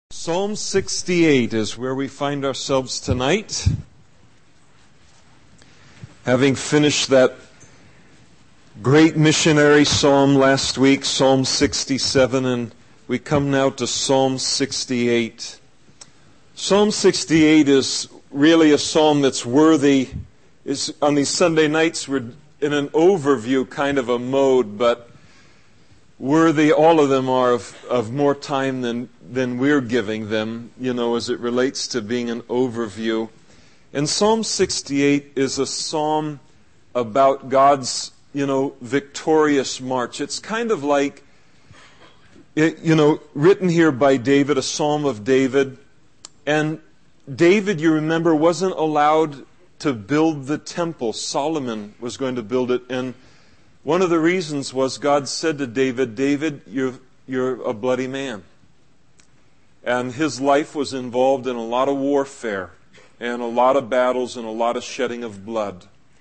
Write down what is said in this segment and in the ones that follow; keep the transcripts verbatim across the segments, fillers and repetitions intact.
Psalm sixty-eight is where we find ourselves tonight. Having finished that great missionary psalm last week, Psalm sixty-seven, and we come now to Psalm sixty-eight. Psalm sixty-eight is really a psalm that's worthy. Is on these Sunday nights we're in an overview kind of a mode, but worthy, all of them are of, of more time than, than we're giving them, you know, as it relates to being an overview. And Psalm sixty-eight is a psalm about God's, you know, victorious march. It's kind of like, it, you know, written here by David, a psalm of David. And David, you remember, wasn't allowed to build the temple. Solomon was going to build it, and one of the reasons was God said to David, David, you're, you're a bloody man. And his life was involved in a lot of warfare and a lot of battles and a lot of shedding of blood.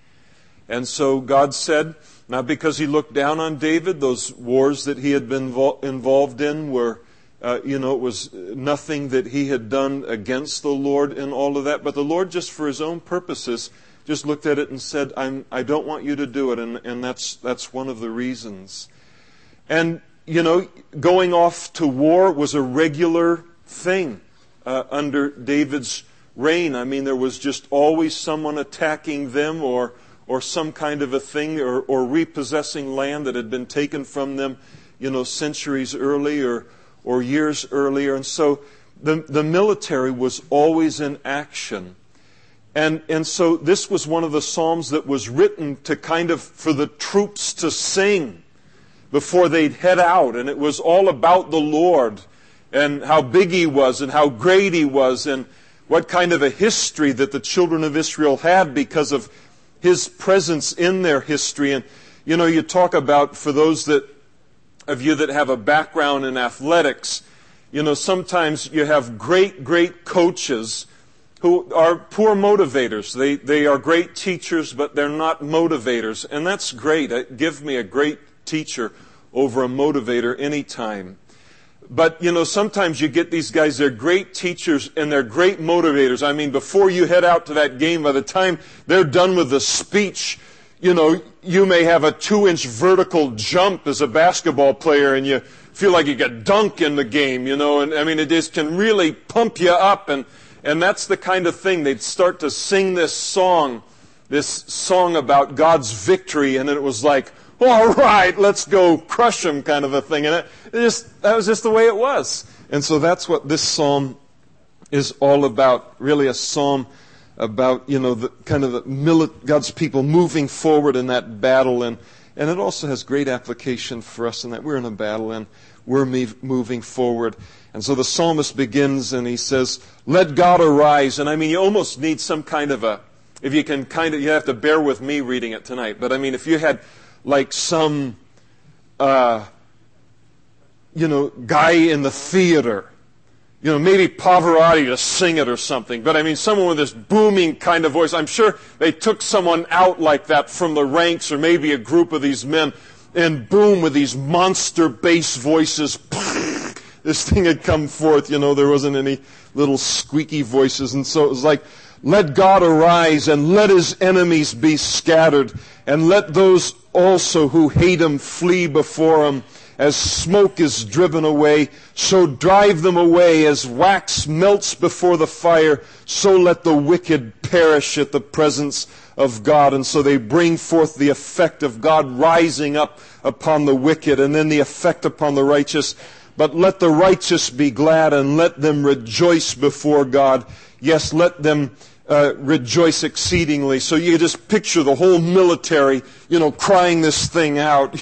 And so God said, not because he looked down on David, those wars that he had been involved in were, uh, you know, it was nothing that he had done against the Lord and all of that. But the Lord, just for his own purposes, just looked at it and said, I'm, I don't want you to do it, and, and that's that's one of the reasons. And, you know, going off to war was a regular thing uh, under David's reign. I mean, there was just always someone attacking them or or some kind of a thing, or, or repossessing land that had been taken from them, you know, centuries earlier or years earlier. And so the the military was always in action. And and so this was one of the psalms that was written to kind of for the troops to sing before they'd head out. And it was all about the Lord and how big He was and how great He was and what kind of a history that the children of Israel had because of His presence in their history. And, you know, you talk about, for those that of you that have a background in athletics, you know, sometimes you have great, great coaches who are poor motivators. They they are great teachers, but they're not motivators. And that's great. Give me a great teacher over a motivator anytime. But, you know, sometimes you get these guys, they're great teachers and they're great motivators. I mean, before you head out to that game, by the time they're done with the speech, you know, you may have a two-inch vertical jump as a basketball player and you feel like you could dunk in the game, you know. And, I mean, it just can really pump you up. And And that's the kind of thing. They'd start to sing this song, this song about God's victory, and it was like, all right, let's go crush them kind of a thing. And it, it just that was just the way it was. And so that's what this psalm is all about, really a psalm about, you know, the kind of the mili- God's people moving forward in that battle. And, and it also has great application for us in that we're in a battle and we're move, moving forward. And so the psalmist begins and he says, let God arise. And I mean, you almost need some kind of a, if you can kind of, you have to bear with me reading it tonight. But I mean, if you had like some, uh, you know, guy in the theater, you know, maybe Pavarotti to sing it or something. But I mean, someone with this booming kind of voice. I'm sure they took someone out like that from the ranks, or maybe a group of these men, and boom, with these monster bass voices, this thing had come forth. You know, there wasn't any little squeaky voices. And so it was like, let God arise and let His enemies be scattered. And let those also who hate Him flee before Him. As smoke is driven away, so drive them away. As wax melts before the fire, so let the wicked perish at the presence of God. And so they bring forth the effect of God rising up upon the wicked, and then the effect upon the righteous. But let the righteous be glad, and let them rejoice before God. Yes, let them uh, rejoice exceedingly. So you just picture the whole military, you know, crying this thing out.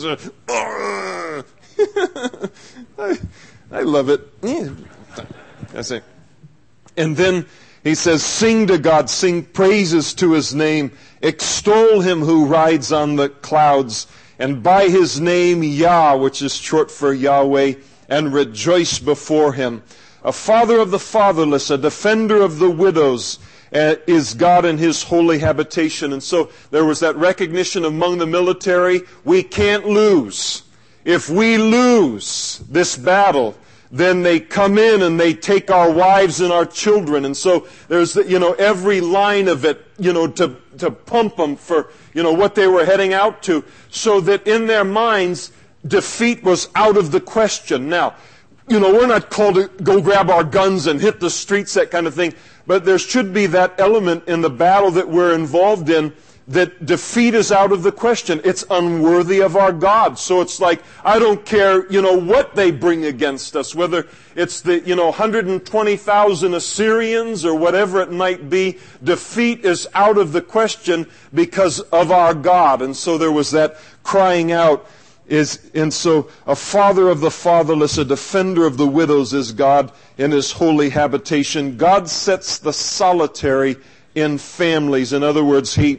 I, I love it. Yeah. That's it. And then he says, sing to God, sing praises to His name, extol Him who rides on the clouds, and by His name Yah, which is short for Yahweh, and rejoice before Him. A father of the fatherless, a defender of the widows, uh, is God in His holy habitation. And so there was that recognition among the military, we can't lose. If we lose this battle, then they come in and they take our wives and our children. And so there's, you know, every line of it, you know, to, to pump them for, you know, what they were heading out to, so that in their minds, defeat was out of the question. Now, you know, we're not called to go grab our guns and hit the streets, that kind of thing, but there should be that element in the battle that we're involved in, that defeat is out of the question. It's unworthy of our God. So it's like, I don't care, you know, what they bring against us, whether it's the, you know, one hundred twenty thousand Assyrians or whatever it might be, defeat is out of the question because of our God. And so there was that crying out. Is, and so a father of the fatherless, a defender of the widows is God in His holy habitation. God sets the solitary in families. In other words, He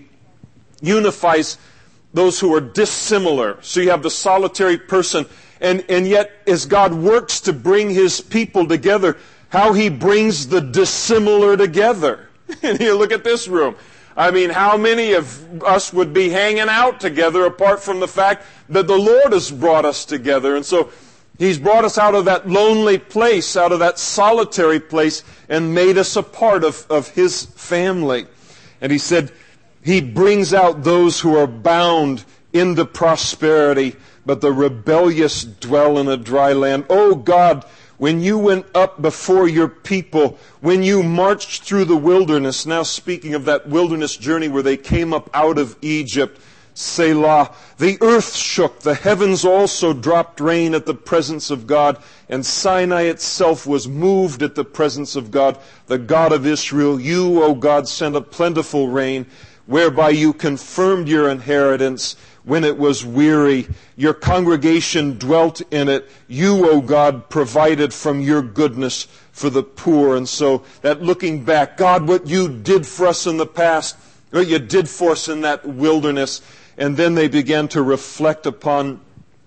unifies those who are dissimilar. So you have the solitary person, and, and yet as God works to bring His people together, how He brings the dissimilar together. And you look at this room. I mean, how many of us would be hanging out together apart from the fact that the Lord has brought us together? And so He's brought us out of that lonely place, out of that solitary place, and made us a part of, of His family. And He said, He brings out those who are bound into prosperity, but the rebellious dwell in a dry land. Oh God, when you went up before your people, when you marched through the wilderness, now speaking of that wilderness journey where they came up out of Egypt, Selah, the earth shook, the heavens also dropped rain at the presence of God, and Sinai itself was moved at the presence of God, the God of Israel. You, O God, sent a plentiful rain, whereby you confirmed your inheritance when it was weary. Your congregation dwelt in it. You, O God, provided from your goodness for the poor. And so that looking back, God, what you did for us in the past, what you did for us in that wilderness. And then they began to reflect upon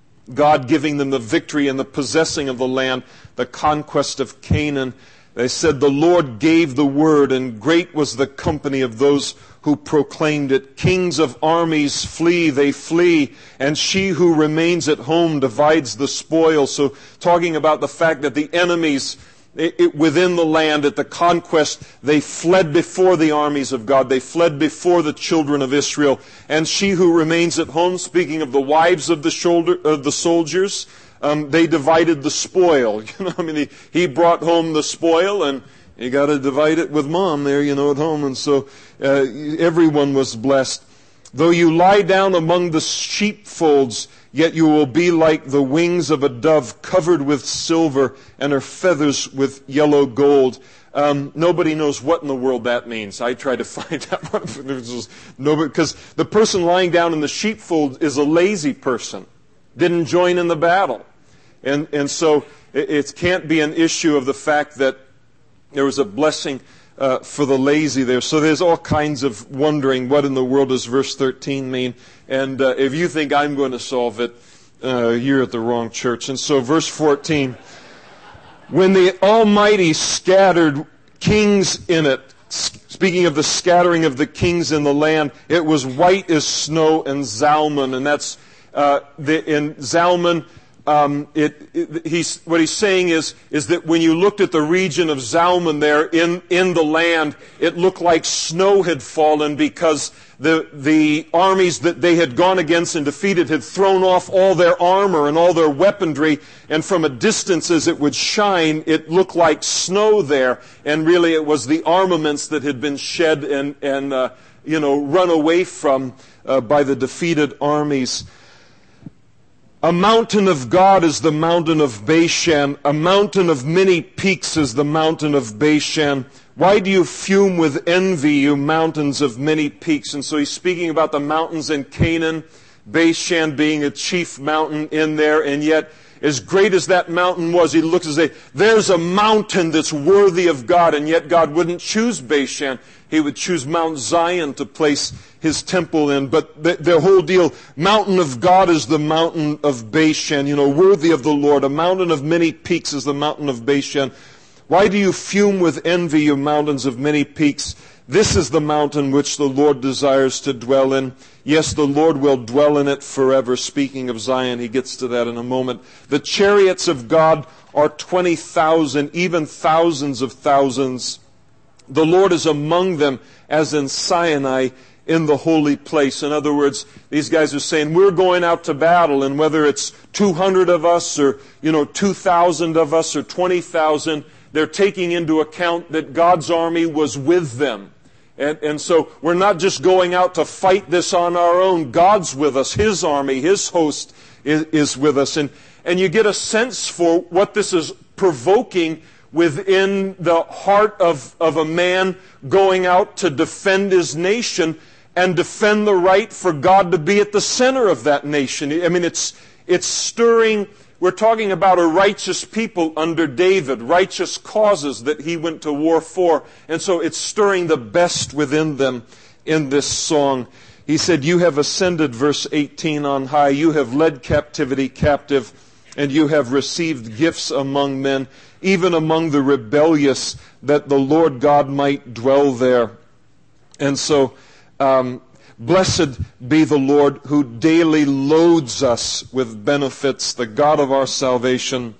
God giving them the victory and the possessing of the land, the conquest of Canaan. They said, the Lord gave the word, and great was the company of those who proclaimed it. Kings of armies flee, they flee, and she who remains at home divides the spoil. So talking about the fact that the enemies it, it, within the land at the conquest, they fled before the armies of God. They fled before the children of Israel. And she who remains at home, speaking of the wives of the, shoulder, of the soldiers, Um, they divided the spoil. You know, I mean, he, he brought home the spoil, and you got to divide it with mom there, you know, at home. And so uh, everyone was blessed. Though you lie down among the sheepfolds, yet you will be like the wings of a dove covered with silver, and her feathers with yellow gold. Um, nobody knows what in the world that means. I tried to find out what nobody, because the person lying down in the sheepfold is a lazy person. Didn't join in the battle. And and so it, it can't be an issue of the fact that there was a blessing uh, for the lazy there. So there's all kinds of wondering, what in the world does verse thirteen mean? And uh, if you think I'm going to solve it, uh, you're at the wrong church. And so verse fourteen, when the Almighty scattered kings in it, speaking of the scattering of the kings in the land, it was white as snow and Zalman, and that's Uh, the, in Zalman, um, it, it, he's, what he's saying is, is that when you looked at the region of Zalman there in, in the land, it looked like snow had fallen because the, the armies that they had gone against and defeated had thrown off all their armor and all their weaponry, and from a distance as it would shine, it looked like snow there, and really it was the armaments that had been shed and, and uh, you know, run away from uh, by the defeated armies. A mountain of God is the mountain of Bashan. A mountain of many peaks is the mountain of Bashan. Why do you fume with envy, you mountains of many peaks? And so he's speaking about the mountains in Canaan, Bashan being a chief mountain in there, and yet as great as that mountain was, he looks and says, there's a mountain that's worthy of God, and yet God wouldn't choose Bashan. He would choose Mount Zion to place His temple in. But the, the whole deal, mountain of God is the mountain of Bashan, you know, worthy of the Lord. A mountain of many peaks is the mountain of Bashan. Why do you fume with envy, you mountains of many peaks? This is the mountain which the Lord desires to dwell in. Yes, the Lord will dwell in it forever. Speaking of Zion, he gets to that in a moment. The chariots of God are twenty thousand, even thousands of thousands. The Lord is among them as in Sinai in the holy place. In other words, these guys are saying, we're going out to battle, and whether it's two hundred of us or, you know, two thousand of us or twenty thousand, they're taking into account that God's army was with them. And, and so we're not just going out to fight this on our own. God's with us. His army, His host is, is with us. And, and you get a sense for what this is provoking within the heart of, of a man going out to defend his nation and defend the right for God to be at the center of that nation. I mean, it's, it's stirring. We're talking about a righteous people under David, righteous causes that he went to war for. And so it's stirring the best within them in this song. He said, you have ascended, verse eighteen, on high. You have led captivity captive, and you have received gifts among men, even among the rebellious, that the Lord God might dwell there. And so, um, blessed be the Lord who daily loads us with benefits, the God of our salvation,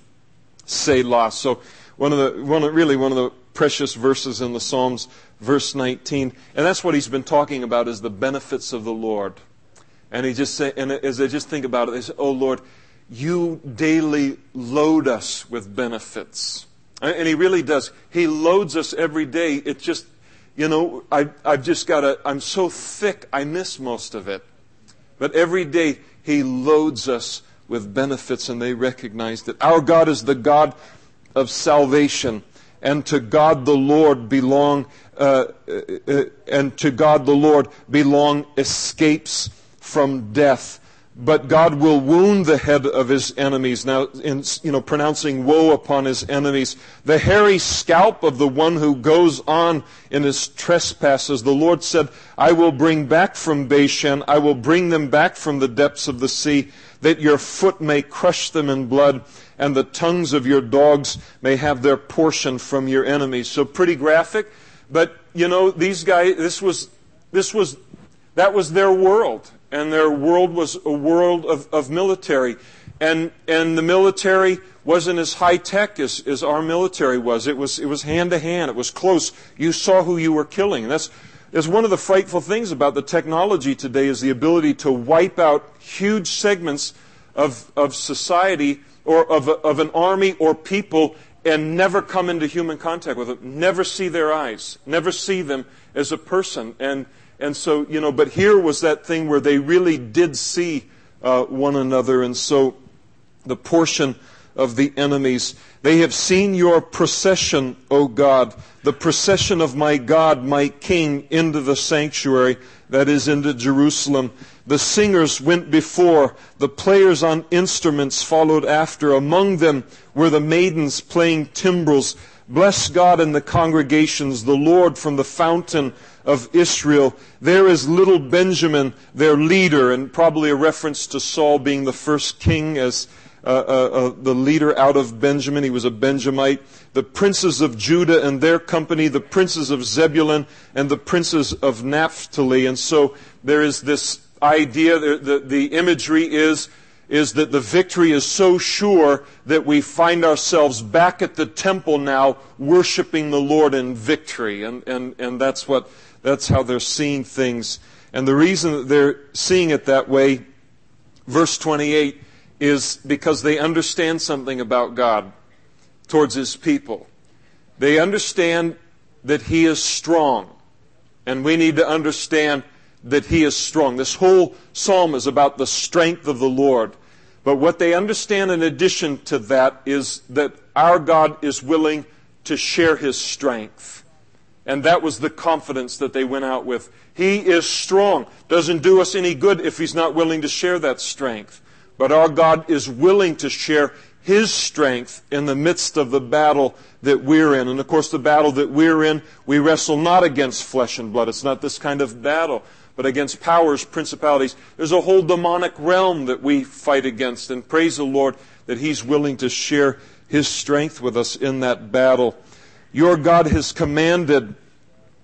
Selah. So one of the, one of, really one of the precious verses in the Psalms, verse nineteen, and that's what he's been talking about, is the benefits of the Lord. And he just say, and as I just think about it, they say, oh Lord, you daily load us with benefits. And he really does. He loads us every day. It just, you know, I, I've just got to, I'm so thick, I miss most of it. But every day, He loads us with benefits, and they recognize that our God is the God of salvation, and to God the Lord belong, uh, uh, and to God the Lord belong escapes from death. But God will wound the head of His enemies. Now, in, you know, pronouncing woe upon His enemies. The hairy scalp of the one who goes on in his trespasses. The Lord said, I will bring back from Bashan, I will bring them back from the depths of the sea, that your foot may crush them in blood, and the tongues of your dogs may have their portion from your enemies. So pretty graphic. But, you know, these guys, this was, this was, that was their world. And their world was a world of, of military. And and the military wasn't as high-tech as, as our military was. It was it was hand-to-hand. It was close. You saw who you were killing. And that's, that's one of the frightful things about the technology today, is the ability to wipe out huge segments of, of society or of, a, of an army or people and never come into human contact with them. Never see their eyes. Never see them as a person. And And so, you know, but here was that thing where they really did see uh, one another. And so the portion of the enemies, they have seen your procession, O God, the procession of my God, my King, into the sanctuary, that is, into Jerusalem. The singers went before, the players on instruments followed after. Among them were the maidens playing timbrels. Bless God in the congregations, the Lord from the fountain of Israel. There is little Benjamin, their leader, and probably a reference to Saul being the first king as uh, uh, uh, the leader out of Benjamin. He was a Benjamite. The princes of Judah and their company, the princes of Zebulun and the princes of Naphtali. And so there is this idea, the, the, the imagery is is that the victory is so sure that we find ourselves back at the temple now, worshiping the Lord in victory. And, and, and that's what, that's how they're seeing things. And the reason that they're seeing it that way, verse twenty-eight, is because they understand something about God towards His people. They understand that He is strong. And we need to understand that He is strong. This whole psalm is about the strength of the Lord. But what they understand in addition to that is that our God is willing to share His strength. And that was the confidence that they went out with. He is strong. Doesn't do us any good if He's not willing to share that strength. But our God is willing to share His strength in the midst of the battle that we're in. And of course, the battle that we're in, we wrestle not against flesh and blood. It's not this kind of battle, but against powers, principalities. There's a whole demonic realm that we fight against. And praise the Lord that He's willing to share His strength with us in that battle. Your God has commanded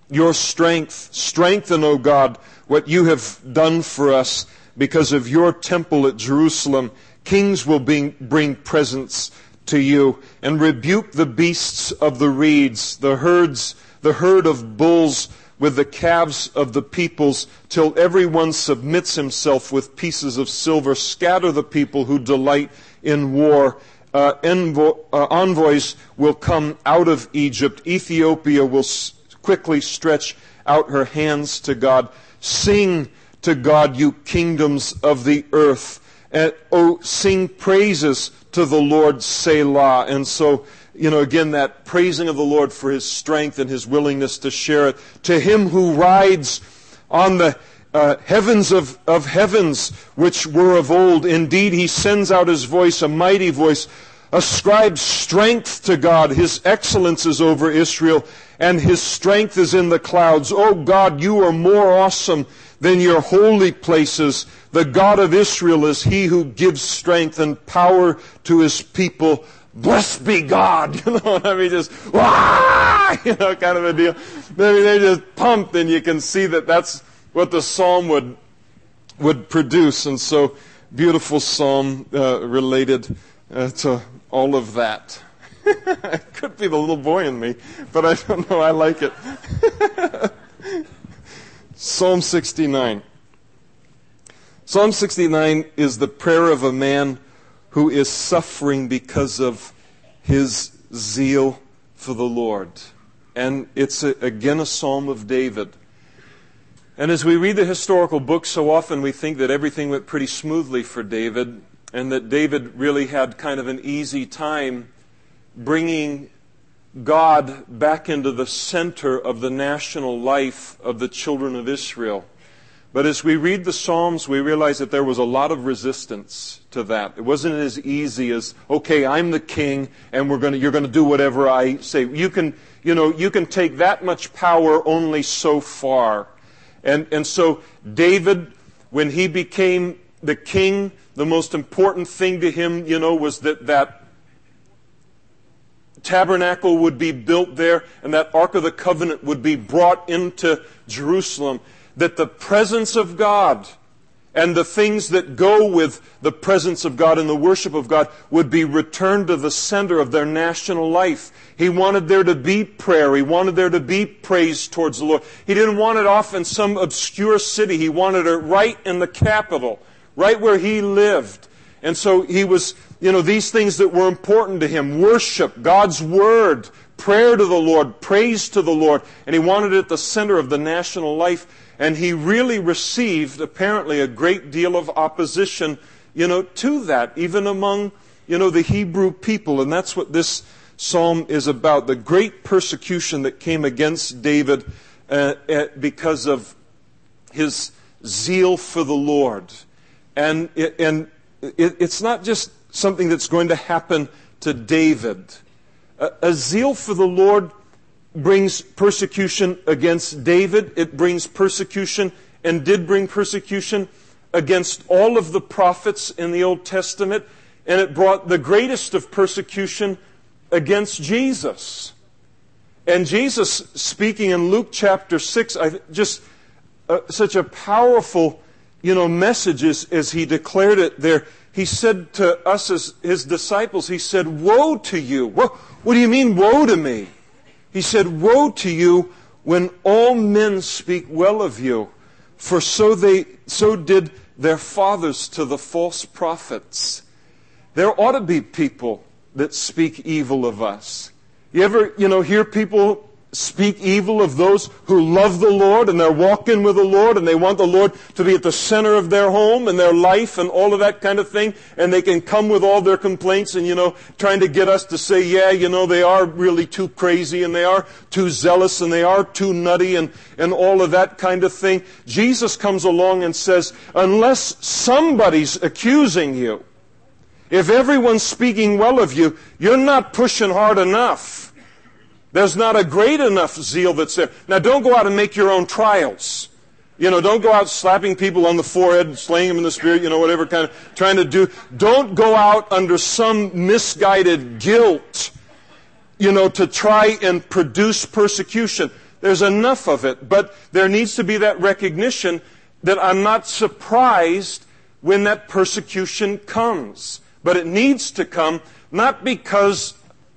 your strength. Strengthen, O God, what you have done for us because of your temple at Jerusalem. Kings will bring, bring presents to you, and rebuke the beasts of the reeds, the herds, the herd of bulls with the calves of the peoples, till everyone submits himself with pieces of silver. Scatter the people who delight in war. Uh, envo- uh, envoys will come out of Egypt. Ethiopia will s- quickly stretch out her hands to God. Sing to God, you kingdoms of the earth. And, oh, sing praises to the Lord, Selah. And so, you know, again, that praising of the Lord for His strength and His willingness to share it. To Him who rides on the uh, heavens of, of heavens, which were of old. Indeed, He sends out His voice, a mighty voice. Ascribe strength to God. His excellence is over Israel, and His strength is in the clouds. O God, you are more awesome than your holy places. The God of Israel is He who gives strength and power to His people. Blessed be God. You know, I mean, just, wah! You know, kind of a deal. I mean, they're just pumped, and you can see that that's what the psalm would would produce. And so, beautiful psalm uh, related uh, to all of that. It could be the little boy in me, but I don't know. I like it. Psalm sixty-nine. Psalm sixty-nine is the prayer of a man who is suffering because of his zeal for the Lord. And it's, a, again, a psalm of David. And as we read the historical books, so often we think that everything went pretty smoothly for David, and that David really had kind of an easy time bringing God back into the center of the national life of the children of Israel. But as we read the Psalms, we realize that there was a lot of resistance to that. It wasn't as easy as, okay, I'm the king, and we're going to, you're going to do whatever I say. You can, you know, you can take that much power only so far. And, and so David, when he became the king, the most important thing to him, you know, was that that tabernacle would be built there, and that Ark of the Covenant would be brought into Jerusalem. That the presence of God and the things that go with the presence of God and the worship of God would be returned to the center of their national life. He wanted there to be prayer. He wanted there to be praise towards the Lord. He didn't want it off in some obscure city. He wanted it right in the capital, right where he lived. And so he was, you know, these things that were important to him: worship, God's Word, prayer to the Lord, praise to the Lord. And he wanted it at the center of the national life. And he really received, apparently, a great deal of opposition, you know, to that, even among, you know, the Hebrew people. And that's what this psalm is about, the great persecution that came against David uh, because of his zeal for the Lord. And, it, and it, it's not just something that's going to happen to David. A, a zeal for the Lord brings persecution against David. It brings persecution, and did bring persecution, against all of the prophets in the Old Testament. And it brought the greatest of persecution against Jesus. And Jesus, speaking in Luke chapter six, I, just uh, such a powerful, you know, message as, as he declared it there. He said to us as his disciples, he said, "Woe to you." What, what do you mean, woe to me? He said, "Woe to you when all men speak well of you, for so they so did their fathers to the false prophets." There ought to be people that speak evil of us. You ever, you know, hear people speak evil of those who love the Lord and they're walking with the Lord and they want the Lord to be at the center of their home and their life and all of that kind of thing, and they can come with all their complaints and, you know, trying to get us to say, yeah, you know, they are really too crazy and they are too zealous and they are too nutty and, and all of that kind of thing. Jesus comes along and says, unless somebody's accusing you, if everyone's speaking well of you, you're not pushing hard enough. There's not a great enough zeal that's there. Now, don't go out and make your own trials. You know, don't go out slapping people on the forehead and slaying them in the spirit, you know, whatever kind of trying to do. Don't go out under some misguided guilt, you know, to try and produce persecution. There's enough of it. But there needs to be that recognition that I'm not surprised when that persecution comes. But it needs to come not because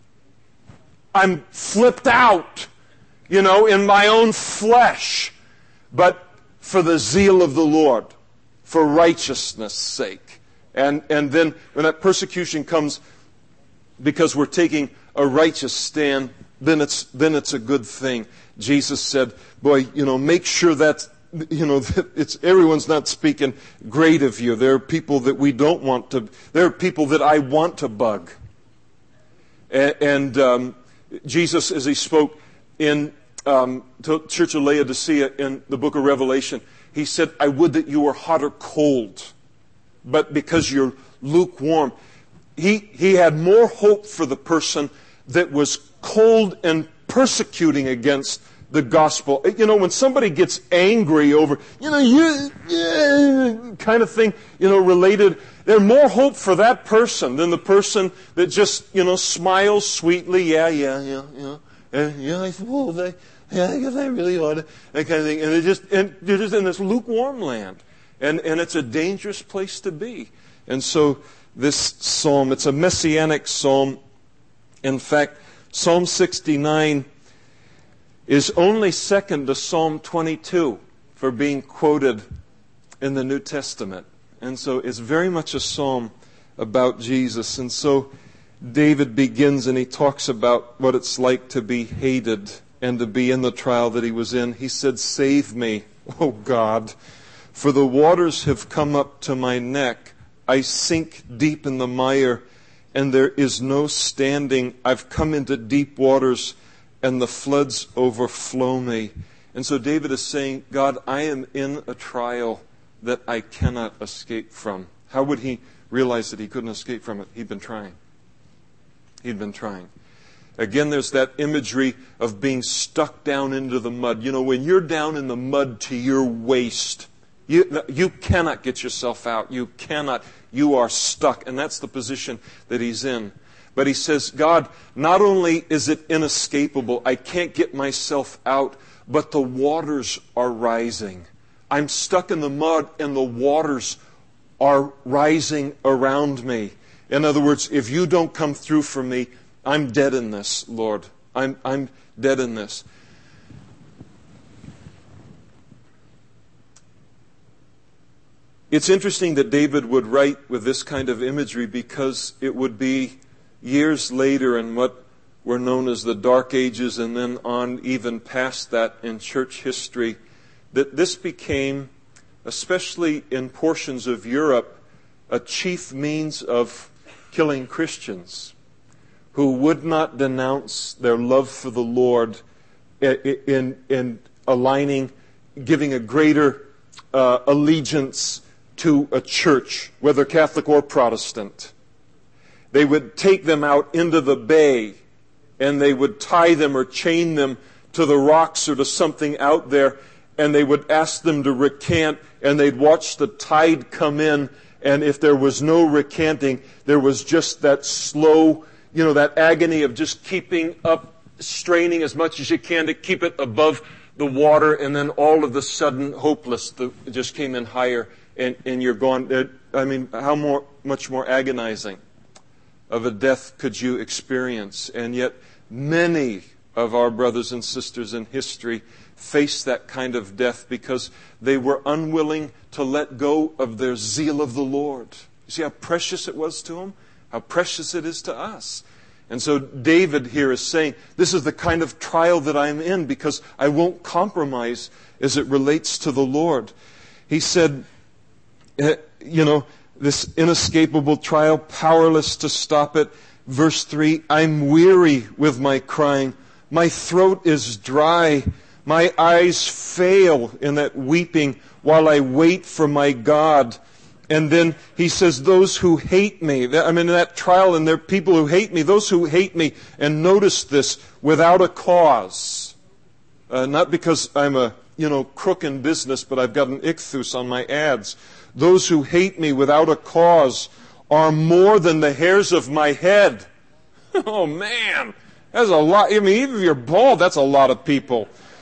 I'm flipped out, you know, in my own flesh, but for the zeal of the Lord, for righteousness' sake. And and then when that persecution comes because we're taking a righteous stand, then it's then it's a good thing. Jesus said, boy, you know, make sure that, you know, that it's everyone's not speaking great of you. There are people that we don't want to, there are people that I want to bug. And, and um, Jesus, as he spoke in um, to Church of Laodicea in the book of Revelation, he said, I would that you were hot or cold, but because you're lukewarm. He, he had more hope for the person that was cold and persecuting against the gospel. You know, when somebody gets angry over, you know, you, yeah, kind of thing, you know, related, there's more hope for that person than the person that just, you know, smiles sweetly, yeah, yeah, yeah, yeah, yeah, yeah I suppose I, yeah, I guess I really ought to, that kind of thing. And they just, and they're just in this lukewarm land. And, and it's a dangerous place to be. And so this psalm, it's a messianic psalm. In fact, Psalm sixty-nine is only second to Psalm twenty-two for being quoted in the New Testament. And so it's very much a psalm about Jesus. And so David begins and he talks about what it's like to be hated and to be in the trial that he was in. He said, save me, O God, for the waters have come up to my neck. I sink deep in the mire, and there is no standing. I've come into deep waters, and the floods overflow me. And so David is saying, God, I am in a trial that I cannot escape from. How would he realize that he couldn't escape from it? He'd been trying. He'd been trying. Again, there's that imagery of being stuck down into the mud. You know, when you're down in the mud to your waist, you, you cannot get yourself out. You cannot. You are stuck. And that's the position that he's in. But he says, God, not only is it inescapable, I can't get myself out, but the waters are rising. I'm stuck in the mud and the waters are rising around me. In other words, if you don't come through for me, I'm dead in this, Lord. I'm, I'm dead in this. It's interesting that David would write with this kind of imagery because it would be years later in what were known as the Dark Ages and then on even past that in church history that this became, especially in portions of Europe, a chief means of killing Christians who would not denounce their love for the Lord in, in, in aligning, giving a greater uh, allegiance to a church, whether Catholic or Protestant. They would take them out into the bay and they would tie them or chain them to the rocks or to something out there, and they would ask them to recant, and they'd watch the tide come in, and if there was no recanting, there was just that slow, you know, that agony of just keeping up, straining as much as you can to keep it above the water, and then all of a sudden, hopeless, the, it just came in higher, and, and you're gone. I mean, how more, much more agonizing of a death could you experience? And yet, many of our brothers and sisters in history faced that kind of death because they were unwilling to let go of their zeal of the Lord. You see how precious it was to them? How precious it is to us. And so David here is saying, this is the kind of trial that I'm in because I won't compromise as it relates to the Lord. He said, you know, this inescapable trial, powerless to stop it. Verse three, I'm weary with my crying. My throat is dry. My eyes fail in that weeping while I wait for my God. And then he says, those who hate me. I mean, in that trial, and there are people who hate me. Those who hate me, and notice this, without a cause. Uh, not because I'm a, you know, crook in business, but I've got an ichthus on my ads. Those who hate me without a cause are more than the hairs of my head. Oh, man. That's a lot. I mean, even if you're bald, that's a lot of people.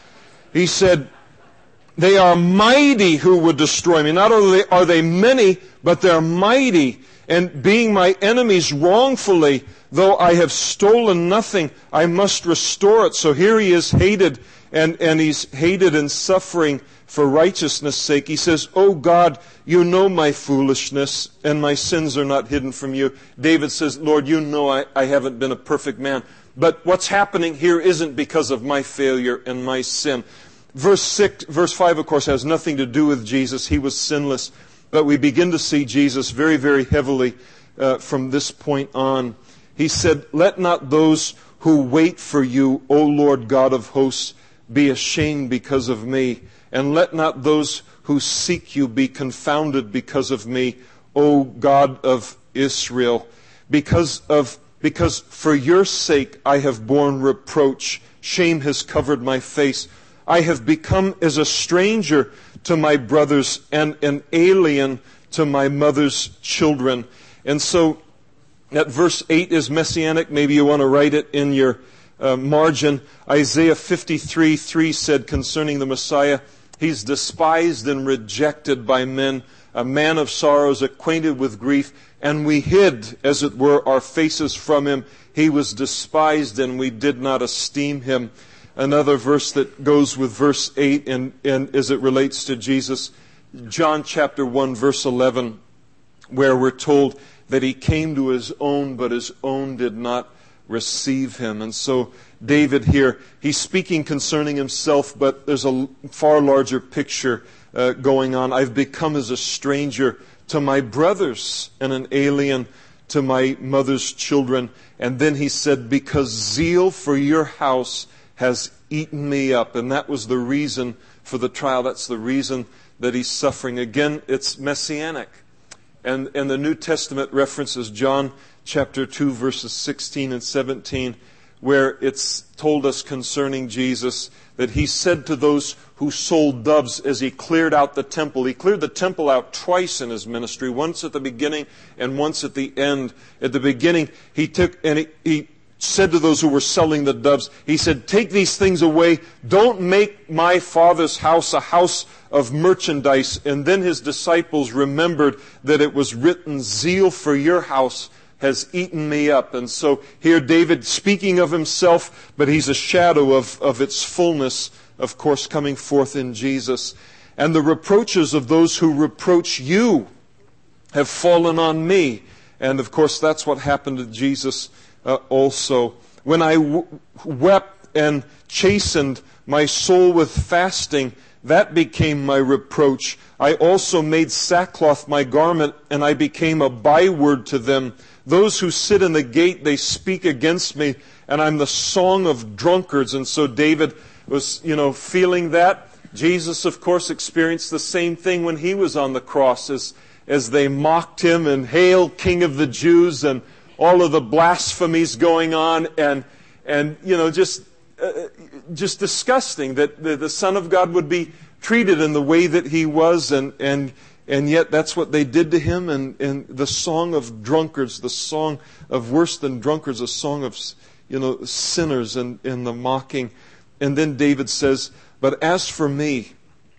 He said, they are mighty who would destroy me. Not only are they many, but they're mighty. And being my enemies wrongfully, though I have stolen nothing, I must restore it. So here he is hated, and, and he's hated and suffering for righteousness' sake. He says, "Oh God, you know my foolishness, and my sins are not hidden from you." David says, "Lord, you know I, I haven't been a perfect man. But what's happening here isn't because of my failure and my sin." Verse six, verse five, of course, has nothing to do with Jesus. He was sinless. But we begin to see Jesus very, very heavily uh, from this point on. He said, "Let not those who wait for you, O Lord God of hosts, be ashamed because of me. And let not those who seek you be confounded because of me, O God of Israel. Because of because for your sake I have borne reproach. Shame has covered my face. I have become as a stranger to my brothers and an alien to my mother's children." And so that verse eight is messianic. Maybe you want to write it in your uh, margin. Isaiah fifty-three three said concerning the Messiah, "He's despised and rejected by men, a man of sorrows, acquainted with grief, and we hid, as it were, our faces from him. He was despised, and we did not esteem him." Another verse that goes with verse eight and, and as it relates to Jesus, John chapter one, verse eleven, where we're told that he came to his own, but his own did not receive him. And so David here, he's speaking concerning himself, but there's a far larger picture uh, going on. "I've become as a stranger to my brothers and an alien to my mother's children." And then he said, "Because zeal for your house has eaten me up." And that was the reason for the trial. That's the reason that he's suffering. Again, it's messianic. And, and the New Testament references John chapter two, verses sixteen and seventeen, where it's told us concerning Jesus that he said to those who sold doves as he cleared out the temple. He cleared the temple out twice in his ministry, once at the beginning and once at the end. At the beginning, he took and he, he said to those who were selling the doves, he said, "Take these things away. Don't make my Father's house a house of merchandise." And then his disciples remembered that it was written, "Zeal for your house has eaten me up." And so here David speaking of himself, but he's a shadow of, of its fullness, of course, coming forth in Jesus. "And the reproaches of those who reproach you have fallen on me." And of course, that's what happened to Jesus Uh, also. "When I w- wept and chastened my soul with fasting, that became my reproach. I also made sackcloth my garment, and I became a byword to them. Those who sit in the gate, they speak against me, and I'm the song of drunkards." And so David was, you know, feeling that. Jesus, of course, experienced the same thing when he was on the cross, as, as they mocked him and "Hail, King of the Jews," and all of the blasphemies going on, and and you know just uh, just disgusting that the, the Son of God would be treated in the way that he was, and and and yet that's what they did to him. And and the song of drunkards, the song of worse than drunkards, a song of you know sinners, and and the mocking. And then David says, "But as for me,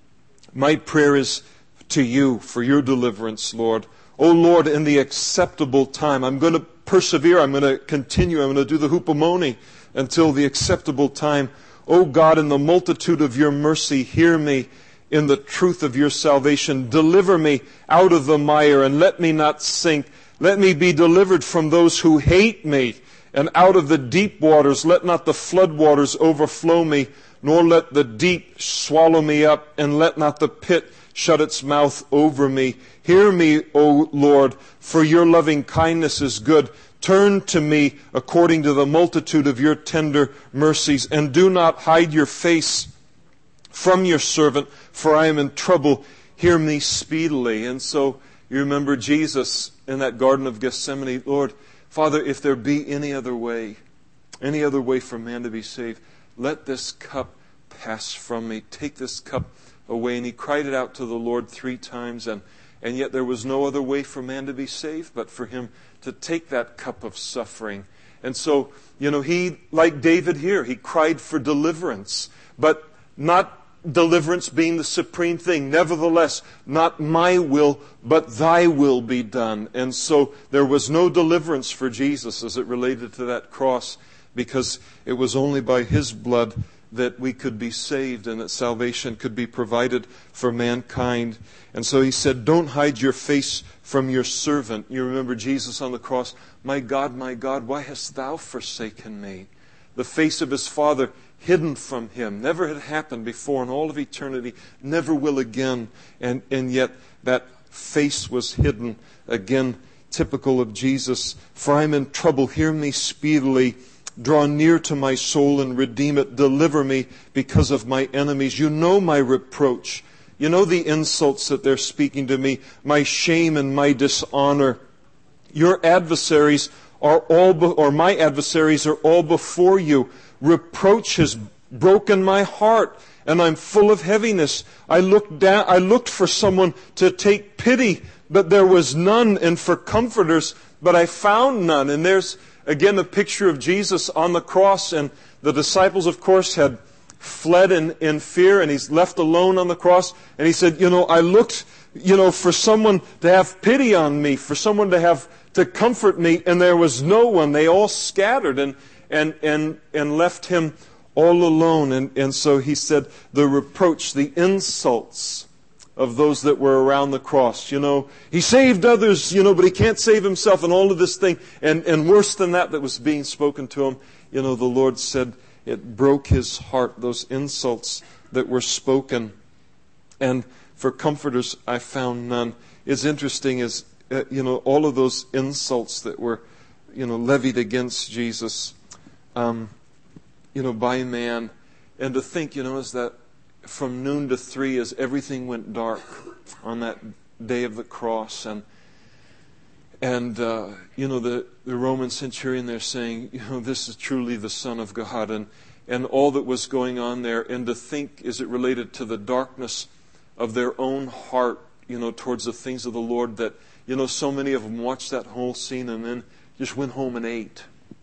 my prayer is to you for your deliverance, Lord. O Lord, in the acceptable time." I'm going to persevere. I'm going to continue. I'm going to do the hupomone until the acceptable time. "O God, in the multitude of your mercy, hear me. In the truth of your salvation, deliver me out of the mire, and let me not sink. Let me be delivered from those who hate me, and out of the deep waters. Let not the flood waters overflow me, nor let the deep swallow me up, and let not the pit shut its mouth over me. Hear me, O Lord, for your loving kindness is good. Turn to me according to the multitude of your tender mercies, and do not hide your face from your servant, for I am in trouble. Hear me speedily." And so you remember Jesus in that Garden of Gethsemane. "Lord, Father, if there be any other way, any other way for man to be saved, let this cup pass from me. Take this cup away." And he cried it out to the Lord three times, and, and yet there was no other way for man to be saved but for him to take that cup of suffering. And so, you know, he, like David here, he cried for deliverance, but not deliverance being the supreme thing. Nevertheless, not my will, but thy will be done. And so there was no deliverance for Jesus as it related to that cross, because it was only by his blood that we could be saved and that salvation could be provided for mankind. And so he said, don't hide your face from your servant. You remember Jesus on the cross, my God, my God, why hast thou forsaken me? The face of his Father hidden from him. Never had happened before in all of eternity. Never will again. And, and yet that face was hidden. Again, typical of Jesus. For I am in trouble. Hear me speedily. Draw near to my soul and redeem it. Deliver me because of my enemies. You know my reproach. You know the insults that they're speaking to me. My shame and my dishonor. Your adversaries are all, be- or my adversaries are all before you. Reproach has broken my heart, and I'm full of heaviness. I looked down, I looked for someone to take pity, but there was none, and for comforters, but I found none. And there's again a picture of Jesus on the cross, and the disciples, of course, had fled in, in fear, and he's left alone on the cross. And he said, you know, I looked, you know, for someone to have pity on me, for someone to have to comfort me, and there was no one. They all scattered and and and and left him all alone. And, and so he said, the reproach, the insults of those that were around the cross. You know, he saved others, you know, but he can't save himself, and all of this thing. And, and worse than that that was being spoken to him, you know, the Lord said it broke his heart, those insults that were spoken. And for comforters, I found none. It's interesting is, uh, you know, all of those insults that were, you know, levied against Jesus, um, you know, by man. And to think, you know, is that from noon to three as everything went dark on that day of the cross, and and uh, you know the, the Roman centurion there saying, you know, this is truly the Son of God, and and all that was going on there. And to think, is it related to the darkness of their own heart, you know, towards the things of the Lord, that, you know, so many of them watched that whole scene and then just went home and ate.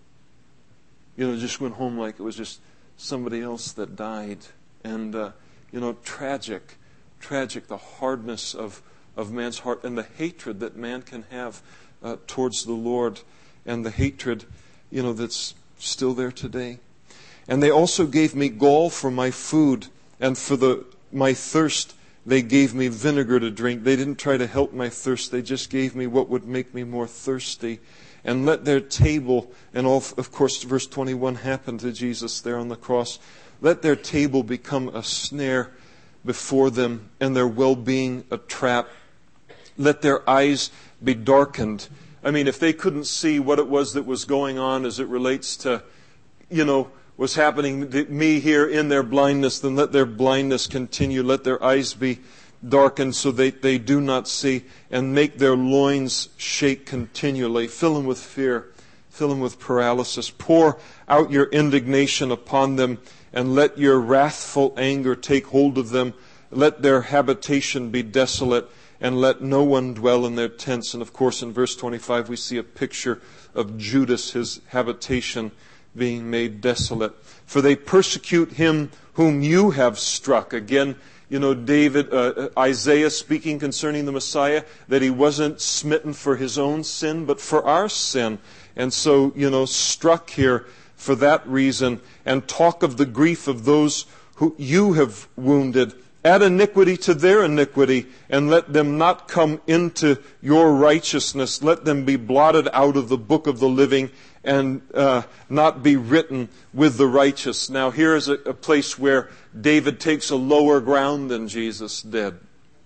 You know, just went home like it was just somebody else that died. And uh, you know, tragic, tragic, the hardness of, of man's heart and the hatred that man can have uh, towards the Lord, and the hatred, you know, that's still there today. And they also gave me gall for my food, and for the my thirst they gave me vinegar to drink. They didn't try to help my thirst. They just gave me what would make me more thirsty. And let their table, and all, of course, verse twenty-one happened to Jesus there on the cross. Let their table become a snare before them, and their well-being a trap. Let their eyes be darkened. I mean, if they couldn't see what it was that was going on as it relates to, you know, what's happening to me here in their blindness, then let their blindness continue. Let their eyes be darkened so they, they do not see, and make their loins shake continually. Fill them with fear. Fill them with paralysis. Pour out your indignation upon them, and let your wrathful anger take hold of them. Let their habitation be desolate, and let no one dwell in their tents. And of course, in verse twenty-five, we see a picture of Judas, his habitation being made desolate. For they persecute him whom you have struck. Again, you know, David, uh, Isaiah speaking concerning the Messiah, that he wasn't smitten for his own sin, but for our sin. And so, you know, struck here for that reason. And talk of the grief of those who you have wounded. Add iniquity to their iniquity, and let them not come into your righteousness. Let them be blotted out of the book of the living, and uh, not be written with the righteous. Now here is a, a place where David takes a lower ground than Jesus did.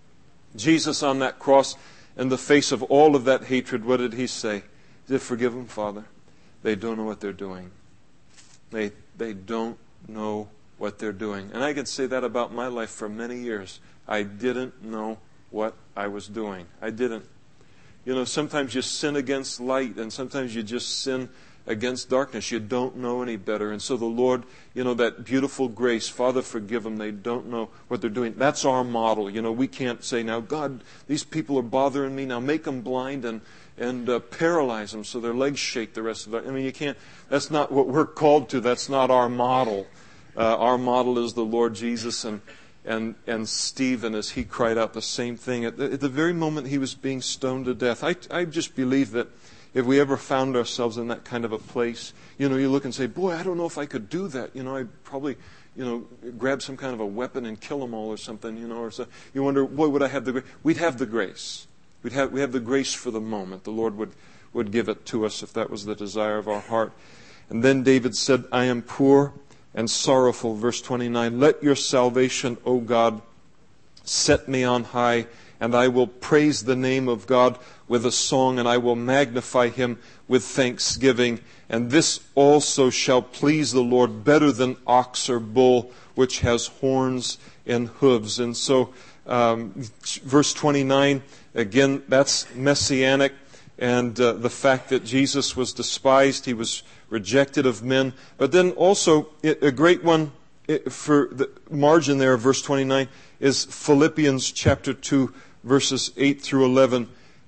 Jesus on that cross, in the face of all of that hatred, what did he say? He said, forgive them, Father. They don't know what they're doing. They, they don't know what they're doing. And I can say that about my life for many years. I didn't know what I was doing. I didn't. You know, sometimes you sin against light, and sometimes you just sin against darkness. You don't know any better. And so the Lord, you know, that beautiful grace, Father, forgive them. They don't know what they're doing. That's our model. You know, we can't say, now, God, these people are bothering me. Now make them blind and and uh, paralyze them so their legs shake the rest of the... I mean, you can't... That's not what we're called to. That's not our model. Uh, our model is the Lord Jesus, and and and Stephen as he cried out the same thing at the, at the very moment he was being stoned to death. I, I just believe that if we ever found ourselves in that kind of a place, you know, you look and say, boy, I don't know if I could do that. You know, I'd probably, you know, grab some kind of a weapon and kill them all or something, you know, or so. You wonder, boy, would I have the grace? We'd have the grace. We'd have, we have the grace for the moment. The Lord would, would give it to us if that was the desire of our heart. And then David said, I am poor and sorrowful. Verse twenty-nine, let your salvation, O God, set me on high, and I will praise the name of God with a song, and I will magnify him with thanksgiving. And this also shall please the Lord better than ox or bull, which has horns and hooves. And so, um, verse twenty-nine, again, that's messianic. And uh, the fact that Jesus was despised, he was rejected of men. But then also, a great one for the margin there of verse twenty-nine is Philippians chapter two, verses eight through eleven.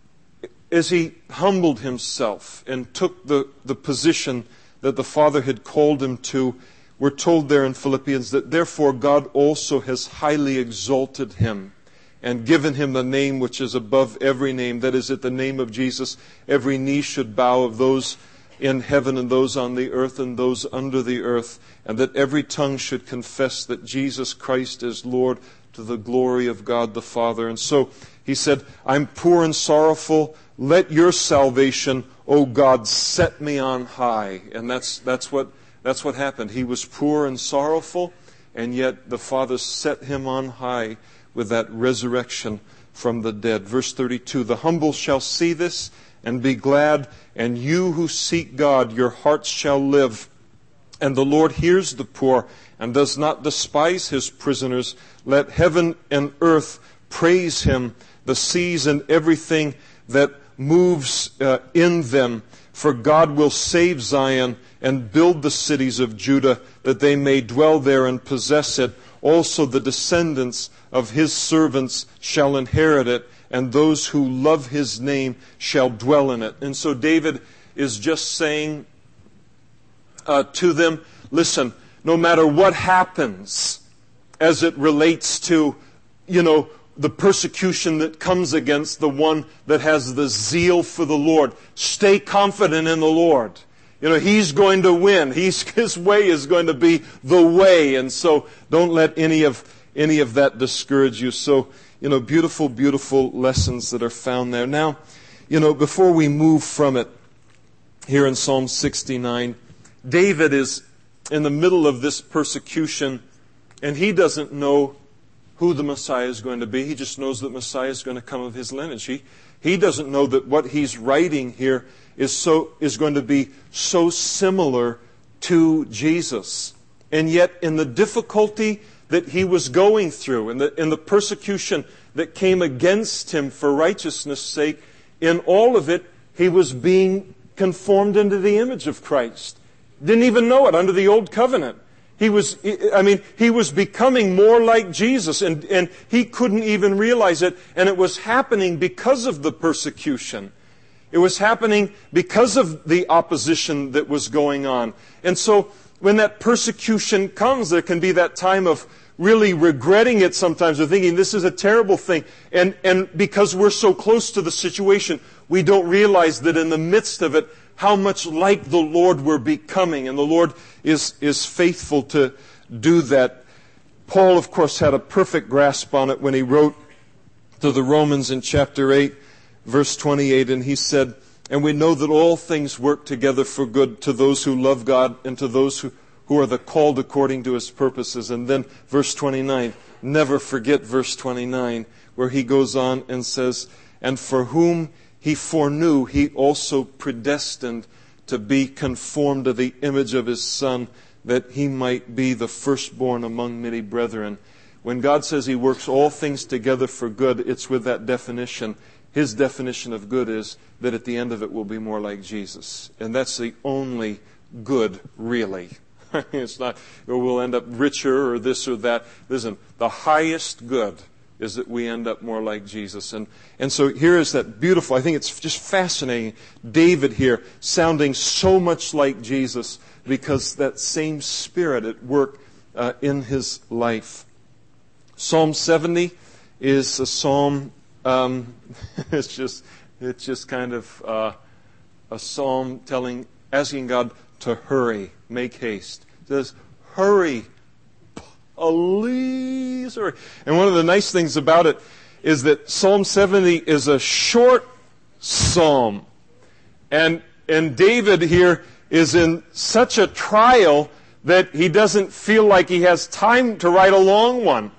As he humbled himself and took the, the position that the Father had called him to, we're told there in Philippians that therefore God also has highly exalted him and given him the name which is above every name. That is, at the name of Jesus, every knee should bow, of those in heaven and those on the earth and those under the earth, and that every tongue should confess that Jesus Christ is Lord, to the glory of God the Father. And so he said, I'm poor and sorrowful. Let your salvation, O God, set me on high. And that's that's what that's what happened. He was poor and sorrowful, and yet the Father set him on high with that resurrection from the dead. Verse thirty-two, the humble shall see this and be glad, and you who seek God, your hearts shall live. And the Lord hears the poor and does not despise his prisoners. Let heaven and earth praise him, the seas and everything that moves uh, in them. For God will save Zion and build the cities of Judah, that they may dwell there and possess it. Also the descendants of his servants shall inherit it, and those who love his name shall dwell in it. And so David is just saying uh, to them, listen, no matter what happens as it relates to, you know, the persecution that comes against the one that has the zeal for the Lord, stay confident in the Lord. You know, he's going to win. He's, his way is going to be the way. And so don't let any of any of that discourage you. So, you know, beautiful, beautiful lessons that are found there. Now, you know, before we move from it, here in Psalm sixty-nine, David is in the middle of this persecution, and he doesn't know who the Messiah is going to be. He just knows that Messiah is going to come of his lineage. He, he doesn't know that what he's writing here is so is going to be so similar to Jesus. And yet, in the difficulty that he was going through, and the, in the persecution that came against him for righteousness' sake, in all of it, he was being conformed into the image of Christ. Didn't even know it under the old covenant. He was, I mean, he was becoming more like Jesus, and, and he couldn't even realize it, and it was happening because of the persecution. It was happening because of the opposition that was going on. And so, when that persecution comes, there can be that time of really regretting it sometimes, or thinking this is a terrible thing. And, and because we're so close to the situation, we don't realize that in the midst of it, how much like the Lord we're becoming. And the Lord is, is faithful to do that. Paul, of course, had a perfect grasp on it when he wrote to the Romans in chapter eight, verse twenty-eight, and he said, and we know that all things work together for good to those who love God and to those who, who are the called according to his purposes. And then verse twenty-nine, never forget verse twenty-nine, where he goes on and says, and for whom he foreknew, he also predestined to be conformed to the image of his Son, that he might be the firstborn among many brethren. When God says he works all things together for good, it's with that definition. His definition of good is that at the end of it we'll be more like Jesus. And that's the only good, really. It's not, or we'll end up richer or this or that. Listen, the highest good is that we end up more like Jesus. And, and so here is that beautiful, I think it's just fascinating, David here sounding so much like Jesus because that same Spirit at work uh, in his life. Psalm seventy is a psalm, um, it's just it's just kind of uh, a psalm telling, asking God to hurry, make haste. It says, hurry, please hurry. And one of the nice things about it is that Psalm seventy is a short psalm. And, and David here is in such a trial that he doesn't feel like he has time to write a long one.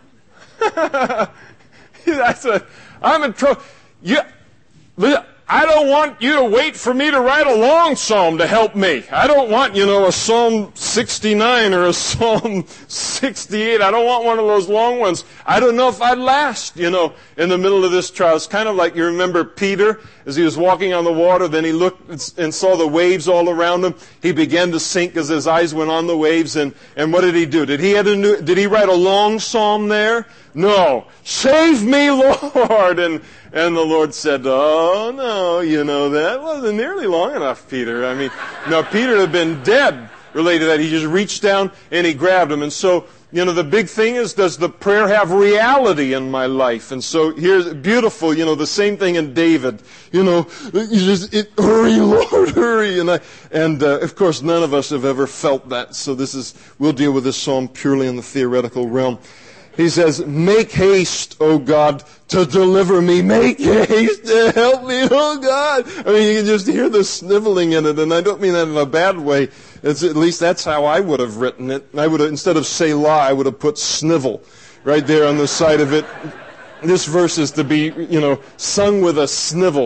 That's a, I'm in trouble. Yeah, I don't want you to wait for me to write a long psalm to help me. I don't want, you know, a Psalm sixty-nine or a Psalm sixty-eight. I don't want one of those long ones. I don't know if I'd last, you know, in the middle of this trial. It's kind of like, you remember Peter, as he was walking on the water, then he looked and saw the waves all around him. He began to sink as his eyes went on the waves. And, and what did he do? Did he, have a new, did he write a long psalm there? No. Save me, Lord! And, and the Lord said, oh, no, you know, that wasn't nearly long enough, Peter. I mean, no, Peter had been dead related to that. He just reached down and he grabbed him. And so, you know, the big thing is, does the prayer have reality in my life? And so here's beautiful, you know, the same thing in David. You know, you just, it, hurry, Lord, hurry. And I, and uh, of course, none of us have ever felt that. So this is, we'll deal with this psalm purely in the theoretical realm. He says, make haste, O God, to deliver me. Make haste to help me, O God. I mean, you can just hear the sniveling in it, and I don't mean that in a bad way. It's, at least that's how I would have written it. I would have, instead of Selah, I would have put snivel right there on the side of it. This verse is to be, you know, sung with a snivel.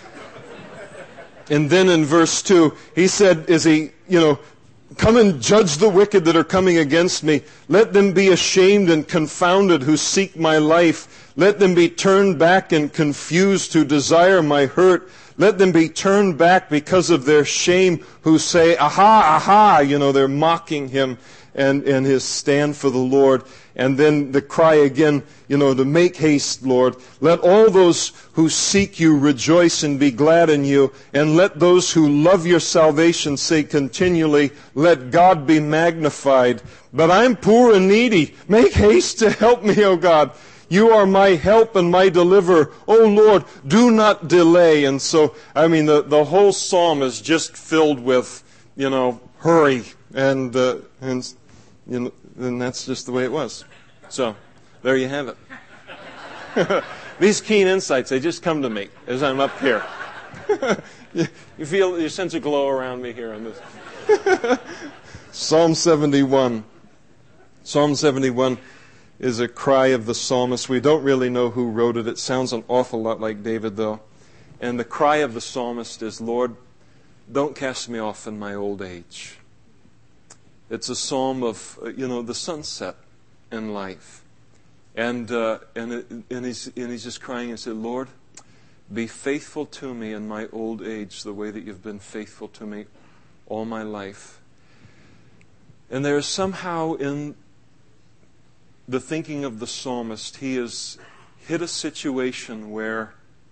And then in verse two, he said, is he, you know, come and judge the wicked that are coming against me. Let them be ashamed and confounded who seek my life. Let them be turned back and confused who desire my hurt. Let them be turned back because of their shame who say, aha, aha, you know, they're mocking him and, and his stand for the Lord. And then the cry again, you know, to make haste, Lord. Let all those who seek you rejoice and be glad in you. And let those who love your salvation say continually, let God be magnified. But I'm poor and needy. Make haste to help me, O God. You are my help and my deliverer. O Lord, do not delay. And so, I mean, the, the whole psalm is just filled with, you know, hurry. And, uh, and, you know, and that's just the way it was. So, there you have it. These keen insights, they just come to me as I'm up here. You feel, you sense a glow around me here on this. Psalm seventy-one. Psalm seventy-one is a cry of the psalmist. We don't really know who wrote it. It sounds an awful lot like David, though. And the cry of the psalmist is, Lord, don't cast me off in my old age. It's a psalm of, you know, the sunset in life. And uh, and it, and he's and he's just crying and said, Lord, be faithful to me in my old age the way that you've been faithful to me all my life. And there is somehow in the thinking of the psalmist, he has hit a situation where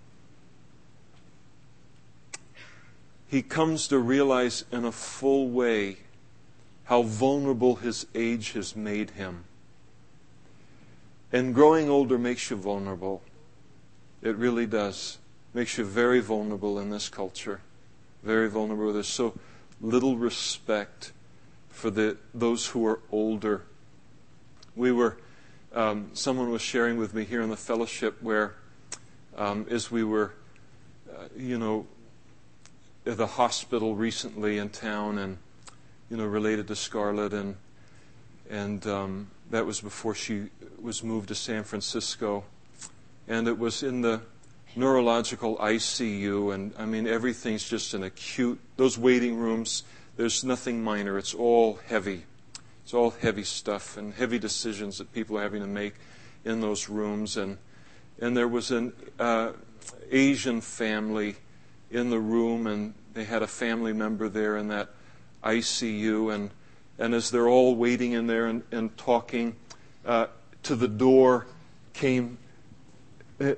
he comes to realize in a full way how vulnerable his age has made him. And growing older makes you vulnerable. It really does. Makes you very vulnerable in this culture. Very vulnerable. There's so little respect for the those who are older. We were, um, someone was sharing with me here in the fellowship where, um, as we were, uh, you know, at the hospital recently in town, and you know, related to Scarlett, and and um, that was before she was moved to San Francisco, and it was in the neurological I C U, and I mean everything's just an acute. Those waiting rooms, there's nothing minor. It's all heavy. It's all heavy stuff and heavy decisions that people are having to make in those rooms, and and there was an uh, Asian family in the room, and they had a family member there in that I C U, and and as they're all waiting in there and, and talking, uh, to the door came uh,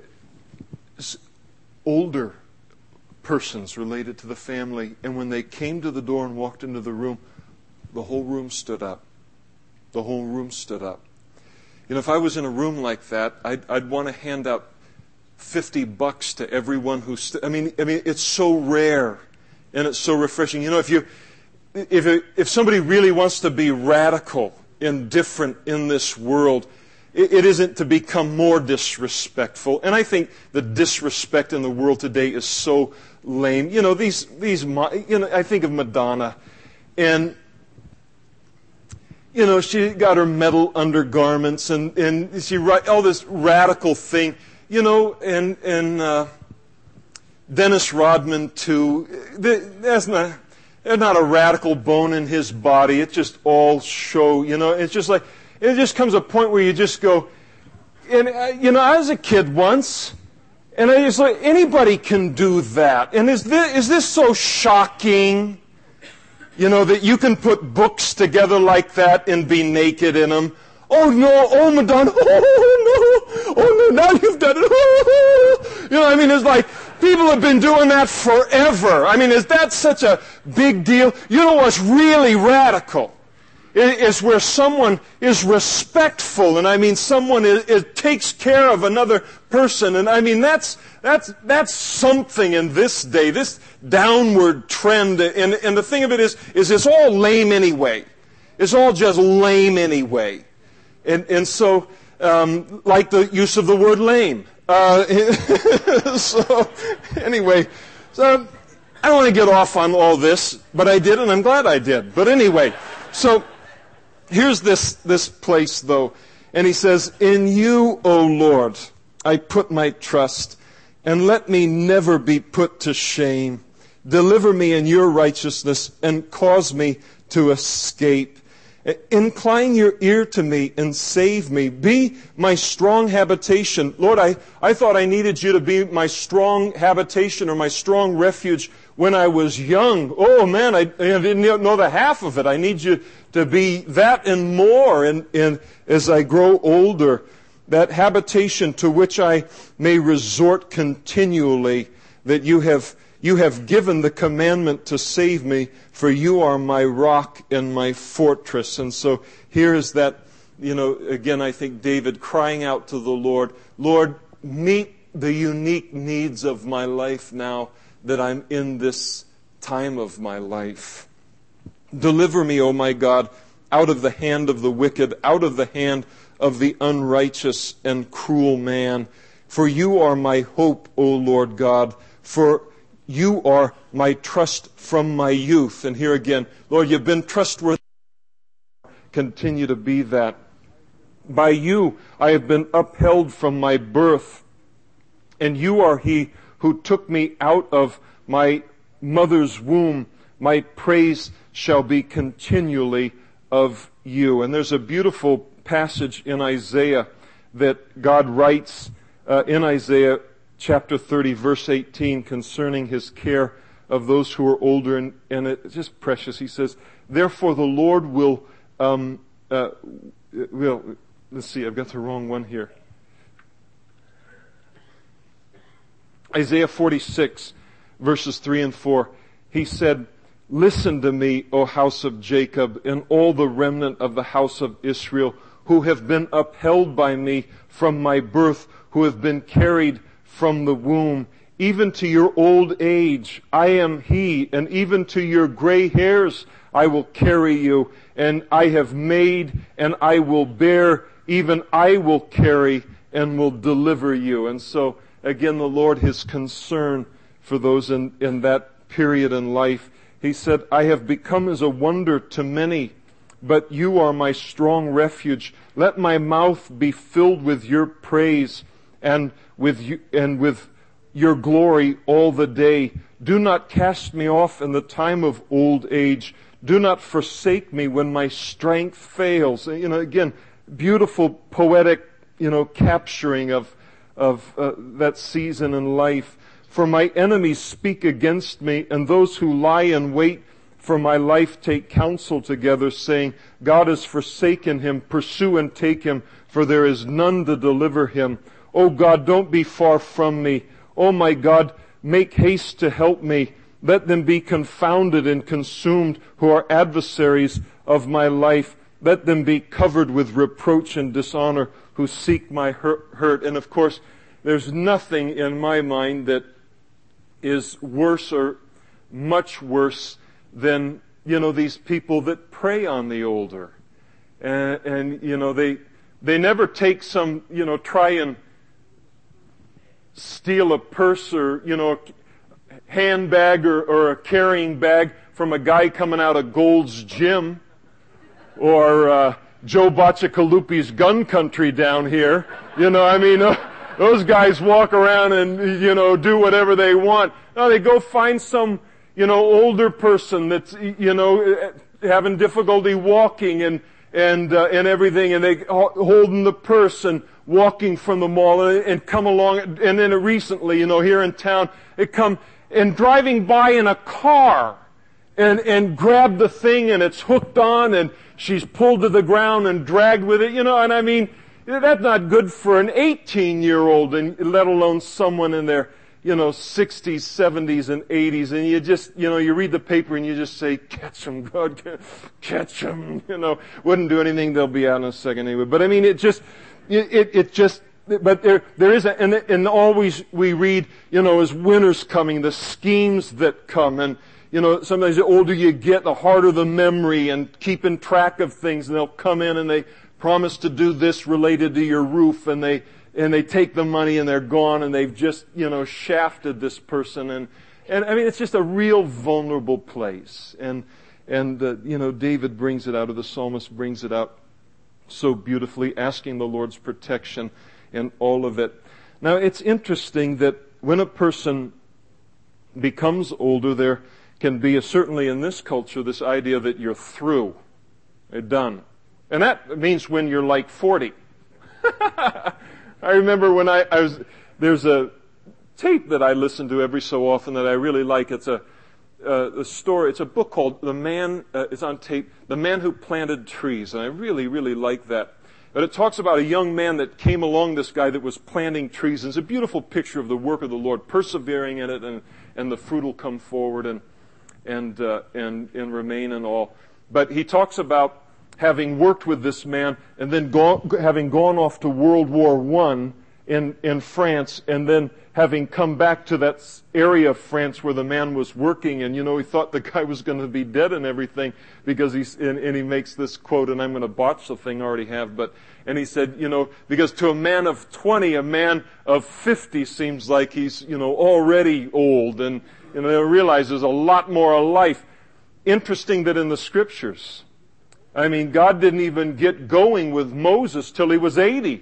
older persons related to the family, and when they came to the door and walked into the room, the whole room stood up. The whole room stood up. You know, if I was in a room like that, I'd, I'd want to hand out fifty bucks to everyone who's, st- I mean, I mean, it's so rare and it's so refreshing. You know, if you, if, if somebody really wants to be radical and different in this world, it, it isn't to become more disrespectful. And I think the disrespect in the world today is so lame. You know, these, these, you know, I think of Madonna, and you know, she got her metal undergarments, and, and she write all this radical thing, you know, and and uh, Dennis Rodman too. That's not there's not a radical bone in his body. It's just all show, you know. It's just like it just comes a point where you just go, and uh, you know, I was a kid once, and I just like anybody can do that, and is this is this so shocking? You know, that you can put books together like that and be naked in them. Oh no, oh Madonna, oh no, oh no, now you've done it. Oh. You know, I mean, it's like people have been doing that forever. I mean, is that such a big deal? You know what's really radical? Is where someone is respectful, and I mean, someone is, is, takes care of another person, and I mean, that's that's that's something in this day, this downward trend, and and the thing of it is, is it's all lame anyway. It's all just lame anyway, and and so um, like the use of the word lame. Uh, so anyway, so I don't want to get off on all this, but I did, and I'm glad I did. But anyway, so. Here's this, this place, though. And he says, in you, O Lord, I put my trust, and let me never be put to shame. Deliver me in your righteousness, and cause me to escape. Incline your ear to me and save me. Be my strong habitation. Lord, I, I thought I needed you to be my strong habitation or my strong refuge when I was young. Oh man, I, I didn't know the half of it. I need you to be that and more. And, and as I grow older, that habitation to which I may resort continually, that you have You have given the commandment to save me, for you are my rock and my fortress. And so here is that, you know, again, I think David crying out to the Lord, Lord, meet the unique needs of my life now that I'm in this time of my life. Deliver me, O my God, out of the hand of the wicked, out of the hand of the unrighteous and cruel man. For you are my hope, O Lord God, for you are my trust from my youth. And here again, Lord, you've been trustworthy. Continue to be that. By you I have been upheld from my birth, and you are he who took me out of my mother's womb. My praise shall be continually of you. And there's a beautiful passage in Isaiah that God writes uh, in Isaiah chapter thirty, verse eighteen, concerning his care of those who are older, and, and it's just precious. He says, therefore the Lord will, um, uh, will, let's see, I've got the wrong one here. Isaiah forty-six, verses three and four, he said, listen to me, O house of Jacob, and all the remnant of the house of Israel, who have been upheld by me from my birth, who have been carried from the womb, even to your old age, I am he, and even to your gray hairs I will carry you, and I have made, and I will bear, even I will carry, and will deliver you. And so, again, the Lord, his concern for those in, in that period in life, he said, I have become as a wonder to many, but you are my strong refuge. Let my mouth be filled with your praise, and with you, and with your glory all the day. Do not cast me off in the time of old age. Do not forsake me when my strength fails. You know, again, beautiful poetic, you know, capturing of of uh, that season in life. For my enemies speak against me, and those who lie in wait for my life take counsel together, saying, God has forsaken him. Pursue and take him, for there is none to deliver him. O God, don't be far from me. O my God, make haste to help me. Let them be confounded and consumed who are adversaries of my life. let them be covered with reproach and dishonor who seek my hurt. And of course, there's nothing in my mind that is worse or much worse than, you know, these people that prey on the older. And, and you know, they they never take some, you know, try and steal a purse or, you know, a handbag or, or a carrying bag from a guy coming out of Gold's Gym or uh, Joe Bacigalupi's gun country down here. You know, I mean, uh, those guys walk around and, you know, do whatever they want. No, they go find some, you know, older person that's, you know, having difficulty walking and and uh, and everything, and they holding the purse and walking from the mall and, and come along. And then recently, you know, here in town, they come and driving by in a car and and grab the thing, and it's hooked on, and she's pulled to the ground and dragged with it, you know. And I mean, that's not good for an eighteen-year-old, and let alone someone in their, you know, sixties, seventies, and eighties, and you just, you know, you read the paper and you just say, catch them, God, catch them, you know. Wouldn't do anything, they'll be out in a second anyway. But I mean, it just, it, it, it just, but there, there is a, and, and always we read, you know, as winter's coming, the schemes that come, and, you know, sometimes the older you get, the harder the memory and keeping track of things, and they'll come in and they promise to do this related to your roof, and they, and they take the money and they're gone, and they've just, you know, shafted this person. And, and I mean, it's just a real vulnerable place. And, and, uh, you know, David brings it out, or the psalmist brings it out so beautifully, asking the Lord's protection in all of it. Now, it's interesting that when a person becomes older, there can be, a, certainly in this culture, this idea that you're through. You're done. And that means when you're like forty. I remember when I, I was, there's a tape that I listen to every so often that I really like. It's a, uh, a story, it's a book called The Man, uh, it's on tape, The Man Who Planted Trees. And I really, really like that. But it talks about a young man that came along, this guy that was planting trees. And it's a beautiful picture of the work of the Lord, persevering in it, and, and the fruit will come forward and, and, uh, and, and remain and all. But he talks about having worked with this man and then go, having gone off to World War One in, in France, and then having come back to that area of France where the man was working, and, you know, he thought the guy was going to be dead and everything, because he's, and, and he makes this quote, and I'm going to botch the thing I already have, but, and he said, you know, because to a man of twenty, a man of fifty seems like he's, you know, already old, and, you know, they realize there's a lot more life. Interesting that in the scriptures, I mean, God didn't even get going with Moses till he was eighty.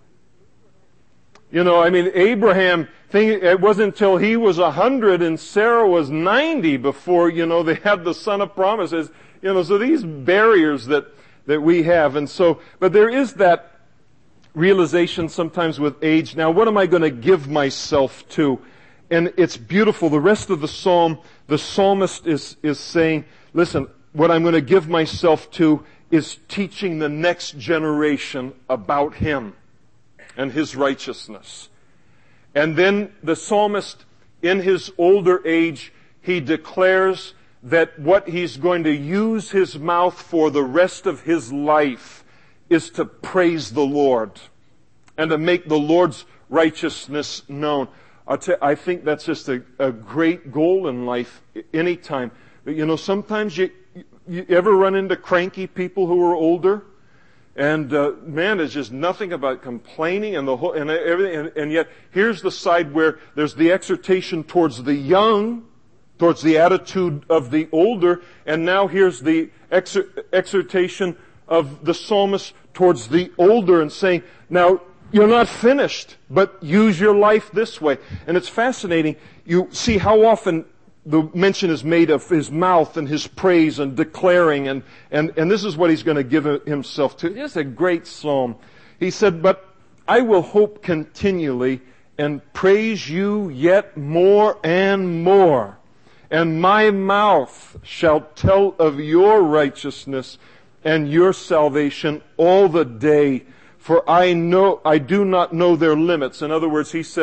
You know, I mean, Abraham, it wasn't until he was one hundred and Sarah was ninety before, you know, they had the son of promises. You know, so these barriers that, that we have. And so, but there is that realization sometimes with age. Now, what am I going to give myself to? And it's beautiful. The rest of the psalm, the psalmist is, is saying, listen, what I'm going to give myself to is teaching the next generation about Him and His righteousness. And then the psalmist, in his older age, he declares that what he's going to use his mouth for the rest of his life is to praise the Lord and to make the Lord's righteousness known. I'll tell you, I think that's just a, a great goal in life anytime. But, you know, sometimes you, you ever run into cranky people who are older? And, uh, man, there's just nothing about complaining and the whole, and everything. And, and yet, here's the side where there's the exhortation towards the young, towards the attitude of the older. And now here's the exhor- exhortation of the psalmist towards the older and saying, now, you're not finished, but use your life this way. And it's fascinating. You see how often the mention is made of his mouth and his praise and declaring, and, and, and this is what he's going to give himself to. It's a great psalm. He said, but I will hope continually and praise you yet more and more. And my mouth shall tell of your righteousness and your salvation all the day. For I know, I do not know their limits. In other words, he says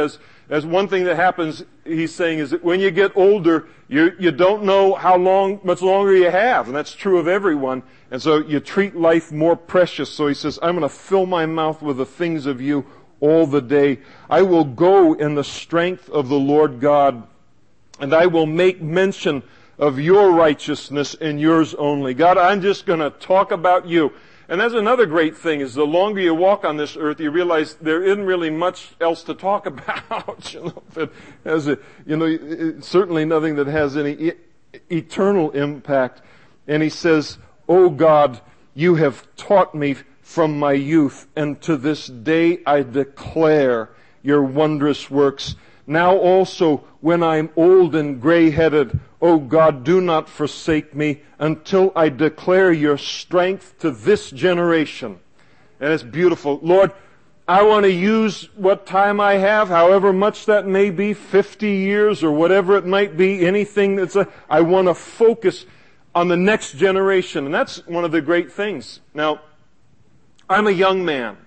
That's one thing that happens, he's saying, is that when you get older, you, you don't know how long, much longer you have. And that's true of everyone. And so you treat life more precious. So he says, I'm going to fill my mouth with the things of you all the day. I will go in the strength of the Lord God, and I will make mention of your righteousness and yours only. God, I'm just going to talk about you. And that's another great thing, is the longer you walk on this earth, you realize there isn't really much else to talk about. you know, that has a, you know, certainly nothing that has any e- eternal impact. And he says, "Oh God, you have taught me from my youth, and to this day I declare your wondrous works. Now also, when I'm old and gray-headed, O God, do not forsake me until I declare your strength to this generation." And it's beautiful. Lord, I want to use what time I have, however much that may be, fifty years or whatever it might be, anything that's a, I want to focus on the next generation. And that's one of the great things. Now, I'm a young man.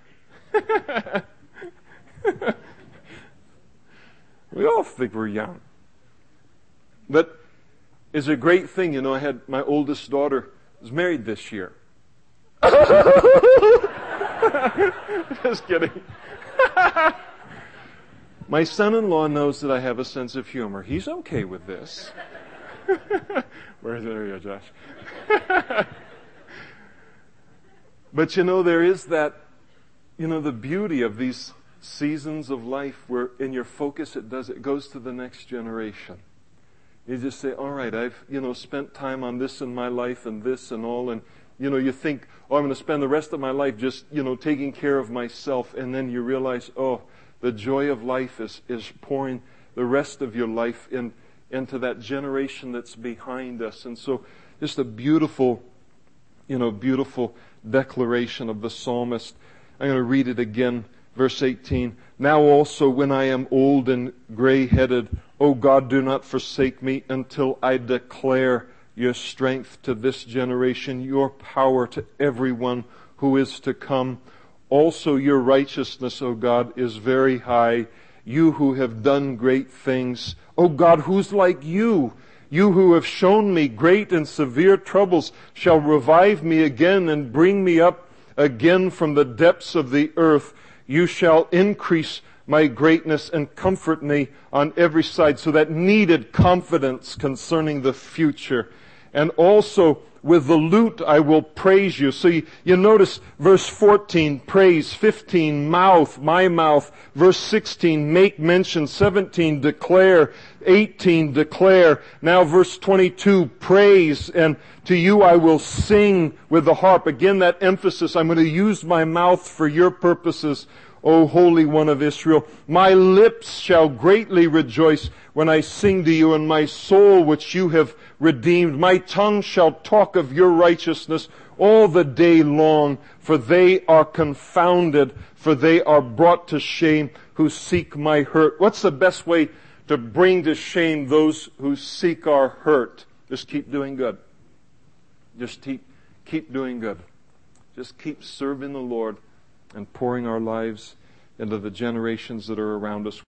We all think we're young. But it's a great thing. You know, I had my oldest daughter was married this year. Just kidding. My son-in-law knows that I have a sense of humor. He's okay with this. Where's there you go, Josh? But you know, there is that, you know, the beauty of these seasons of life where in your focus it does, it goes to the next generation. You just say, all right, I've, you know, spent time on this in my life and this and all, and, you know, you think, oh, I'm going to spend the rest of my life just, you know, taking care of myself, and then you realize, oh, the joy of life is, is pouring the rest of your life in, into that generation that's behind us. And so, just a beautiful, you know, beautiful declaration of the psalmist. I'm going to read it again. Verse eighteen, "Now also when I am old and gray-headed, O God, do not forsake me until I declare your strength to this generation, your power to everyone who is to come. Also your righteousness, O God, is very high, you who have done great things. O God, who's like you? You who have shown me great and severe troubles shall revive me again and bring me up again from the depths of the earth. You shall increase my greatness and comfort me on every side." So that needed confidence concerning the future. "And also with the lute I will praise you." So you, you notice verse fourteen, praise. fifteen, mouth, my mouth. Verse sixteen, make mention. seventeen, declare. eighteen, declare. Now verse twenty-two, praise. And to you I will sing with the harp. Again, that emphasis. I'm going to use my mouth for your purposes, O Holy One of Israel. My lips shall greatly rejoice when I sing to you, and my soul which you have redeemed. My tongue shall talk of your righteousness all the day long, for they are confounded, for they are brought to shame who seek my hurt. What's the best way to bring to shame those who seek our hurt? Just keep doing good. Just keep, keep doing good. Just keep serving the Lord and pouring our lives into the generations that are around us.